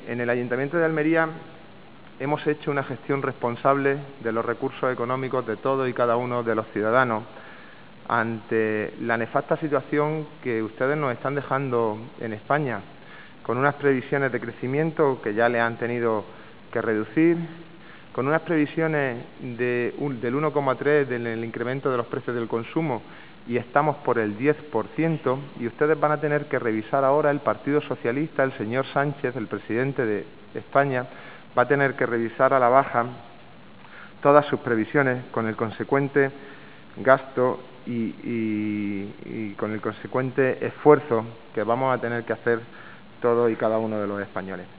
En el Ayuntamiento de Almería hemos hecho una gestión responsable de los recursos económicos de todos y cada uno de los ciudadanos ante la nefasta situación que ustedes nos están dejando en España, con unas previsiones de crecimiento que ya le han tenido que reducir, con unas previsiones del 1,3% del incremento de los precios del consumo y estamos por el 10%, y ustedes van a tener que revisar ahora, el Partido Socialista, el señor Sánchez, el presidente de España, va a tener que revisar a la baja todas sus previsiones con el consecuente gasto y con el consecuente esfuerzo que vamos a tener que hacer todos y cada uno de los españoles.